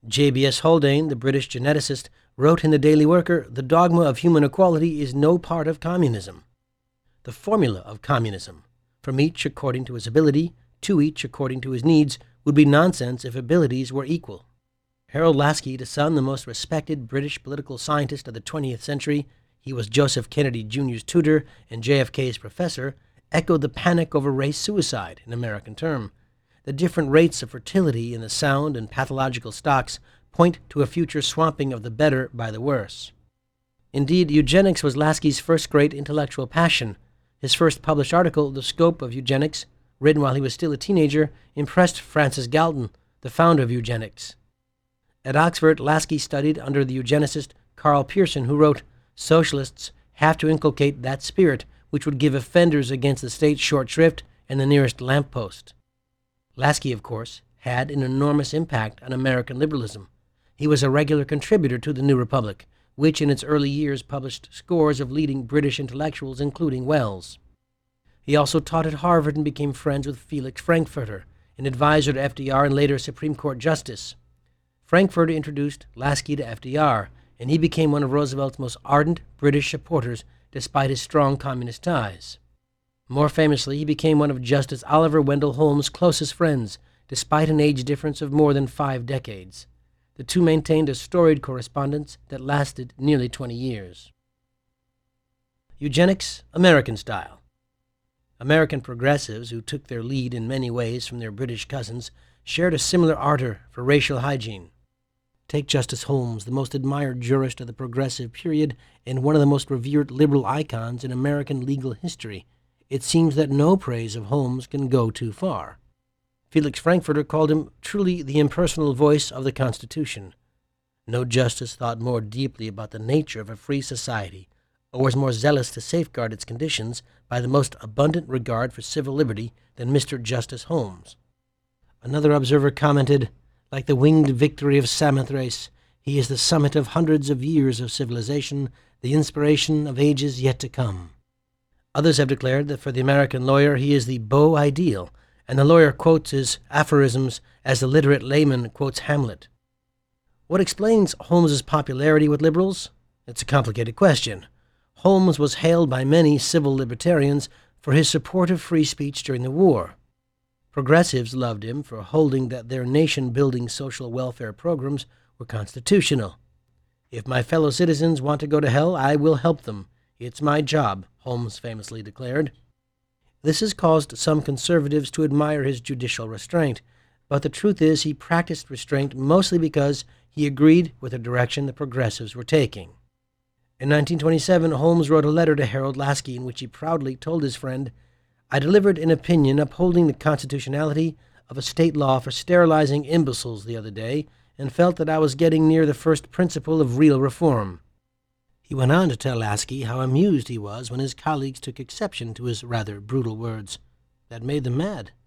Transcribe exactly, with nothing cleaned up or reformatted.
J B S Haldane, the British geneticist, wrote in the Daily Worker, "The dogma of human equality is no part of communism. The formula of communism, from each according to his ability, to each according to his needs, would be nonsense if abilities were equal." Harold Laski, the son, the most respected British political scientist of the twentieth century, he was Joseph Kennedy Junior's tutor and J F K's professor, echoed the panic over race suicide, an American term. The different rates of fertility in the sound and pathological stocks point to a future swamping of the better by the worse. Indeed, eugenics was Laski's first great intellectual passion. His first published article, The Scope of Eugenics, written while he was still a teenager, impressed Francis Galton, the founder of eugenics. At Oxford, Laski studied under the eugenicist Karl Pearson, who wrote, "Socialists have to inculcate that spirit which would give offenders against the state short shrift and the nearest lamppost." Laski, of course, had an enormous impact on American liberalism. He was a regular contributor to the New Republic, which in its early years published scores of leading British intellectuals, including Wells. He also taught at Harvard and became friends with Felix Frankfurter, an advisor to F D R and later Supreme Court Justice. Frankfurter introduced Laski to F D R, and he became one of Roosevelt's most ardent British supporters despite his strong communist ties. More famously, he became one of Justice Oliver Wendell Holmes' closest friends, despite an age difference of more than five decades. The two maintained a storied correspondence that lasted nearly twenty years. Eugenics, American style. American progressives, who took their lead in many ways from their British cousins, shared a similar ardor for racial hygiene. Take Justice Holmes, the most admired jurist of the Progressive period and one of the most revered liberal icons in American legal history. It seems that no praise of Holmes can go too far. Felix Frankfurter called him truly the impersonal voice of the Constitution. No justice thought more deeply about the nature of a free society, or was more zealous to safeguard its conditions by the most abundant regard for civil liberty than Mister Justice Holmes. Another observer commented, "Like the winged victory of Samothrace, he is the summit of hundreds of years of civilization, the inspiration of ages yet to come." Others have declared that for the American lawyer he is the beau ideal, and the lawyer quotes his aphorisms as the literate layman quotes Hamlet. What explains Holmes's popularity with liberals? It's a complicated question. Holmes was hailed by many civil libertarians for his support of free speech during the war. Progressives loved him for holding that their nation-building social welfare programs were constitutional. "If my fellow citizens want to go to hell, I will help them. It's my job," Holmes famously declared. This has caused some conservatives to admire his judicial restraint, but the truth is he practiced restraint mostly because he agreed with the direction the progressives were taking. In nineteen twenty-seven, Holmes wrote a letter to Harold Laski in which he proudly told his friend, "I delivered an opinion upholding the constitutionality of a state law for sterilizing imbeciles the other day, and felt that I was getting near the first principle of real reform." He went on to tell Laski how amused he was when his colleagues took exception to his rather brutal words. That made them mad.